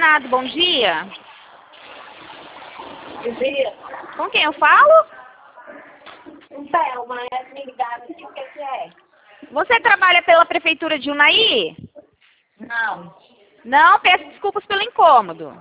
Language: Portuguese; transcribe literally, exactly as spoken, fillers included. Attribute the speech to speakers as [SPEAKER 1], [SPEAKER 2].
[SPEAKER 1] Dourado, bom dia.
[SPEAKER 2] Bom dia.
[SPEAKER 1] Com quem eu falo?
[SPEAKER 2] Então, mas me ligaram aqui, o que que é?
[SPEAKER 1] Você trabalha pela prefeitura de Unai?
[SPEAKER 2] Não.
[SPEAKER 1] Não, peço desculpas pelo incômodo.